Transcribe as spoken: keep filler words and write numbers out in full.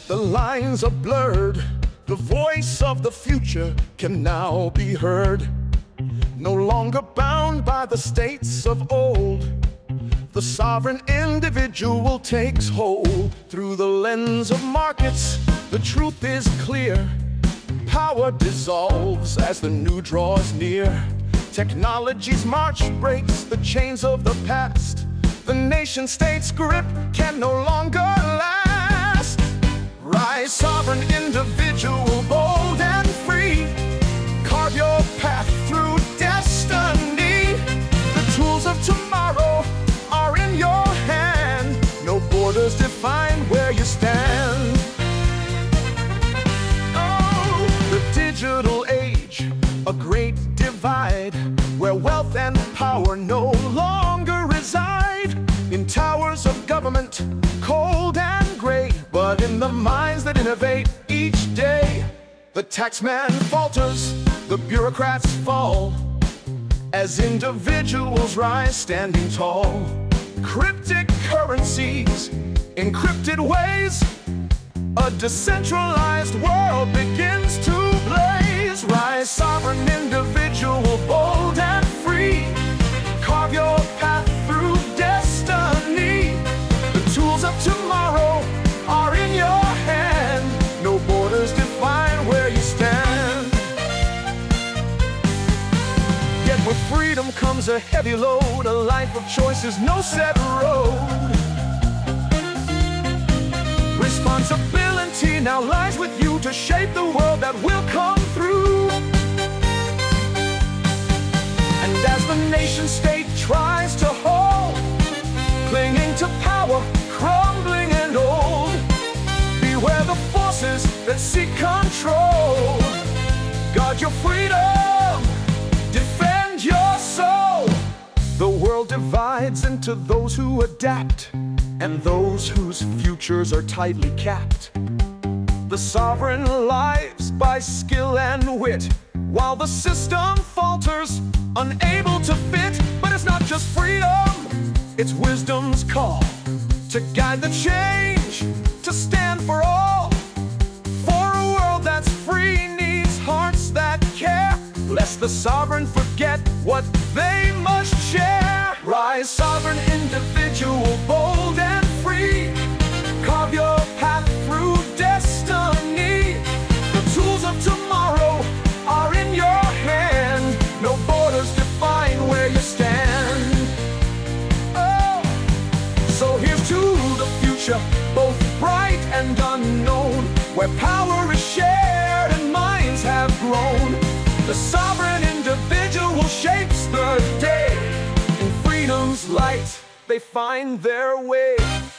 The lines are blurred. The voice of the future can now be heard. No longer bound by the states of old, the sovereign individual takes hold. Through the lens of markets, the truth is clear. Power dissolves as the new draws near. Technology's march breaks the chains of the past. The nation-state's grip can no longer last. Rise, sovereign individual, bold and free. Carve your path through destiny. The tools of tomorrow are in your hand. No borders define where you stand. Oh, the digital age, a great divide, where wealth and power no longer reside in towers of government, cold and gray, but in the minds that innovate each day. The taxman falters, the bureaucrats fall, as individuals rise standing tall. Cryptic currencies, encrypted ways, a decentralized world begins to blaze. Rise, sovereign individual, bold and free. Carve your path through destiny. The tools of tomorrow are in your hand. No borders define where you stand. Yet with freedom comes a heavy load, a life of choices, no set road. Responsibility now lies with you to shape the world that will come through. And as the nation-state tries to hold, clinging to power, crumbling and old, beware the forces that seek control. Guard your freedom, defend your soul. The world divides into those who adapt and those whose futures are tightly capped. The sovereign lives by skill and wit, while the system falters, unable to fit. But it's not just freedom, it's wisdom's call to guide the change, to stand for all. For a world that's free needs hearts that care, lest the sovereign forget what they must share. Rise, sovereign individual, bold and free. Carve your path through destiny. The tools of tomorrow are in your hand. No borders define where you stand. Oh, so here's to the future, both bright and unknown, where power is shared and minds have grown. The sovereign individual shapes the day. In freedom's light, they find their way.